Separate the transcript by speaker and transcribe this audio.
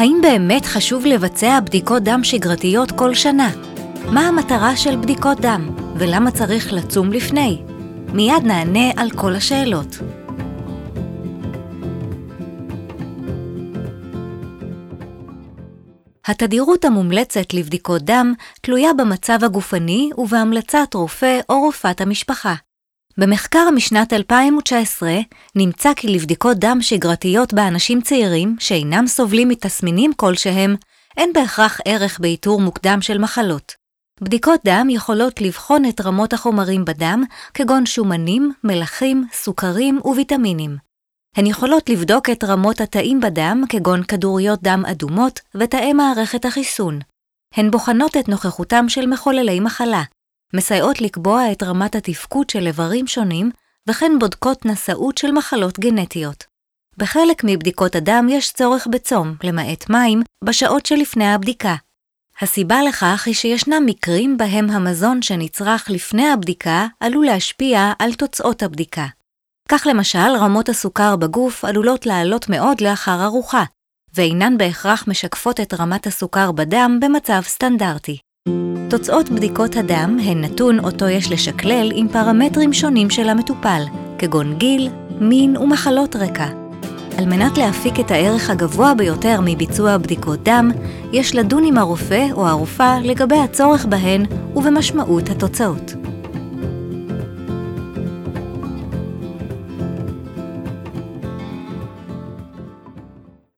Speaker 1: האם באמת חשוב לבצע בדיקות דם שגרתיות כל שנה? מה המטרה של בדיקות דם? ולמה צריך לצום לפני? מיד נענה על כל השאלות. התדירות המומלצת לבדיקות דם תלויה במצב הגופני ובהמלצת רופא או רופאת המשפחה. במחקר משנת 2019 נמצא כי לבדיקות דם שגרתיות באנשים צעירים שאינם סובלים מתסמינים כלשהם, אין בהכרח ערך באיתור מוקדם של מחלות. בדיקות דם יכולות לבחון את רמות החומרים בדם, כגון שומנים, מלחים, סוכרים וויטמינים. הן יכולות לבדוק את רמות התאים בדם, כגון כדוריות דם אדומות ותאי מערכת החיסון. הן בוחנות את נוכחותם של מחוללי מחלה, מסייעות לקבוע את רמת התפקוד של איברים שונים, וכן בודקות נשאות של מחלות גנטיות. בחלק מבדיקות הדם יש צורך בצום, למעט מים, בשעות שלפני הבדיקה. הסיבה לכך היא שישנם מקרים בהם המזון שנצרך לפני הבדיקה עלול להשפיע על תוצאות הבדיקה. כך למשל, רמות הסוכר בגוף עלולות לעלות מאוד לאחר ארוחה, ואינן בהכרח משקפות את רמת הסוכר בדם במצב סטנדרטי. תוצאות בדיקות הדם הן נתון אותו יש לשקלל עם פרמטרים שונים של המטופל, כגון גיל, מין ומחלות רקע. על מנת להפיק את הערך הגבוה ביותר מביצוע בדיקות דם, יש לדון עם הרופא או הרופאה לגבי הצורך בהן ובמשמעות התוצאות.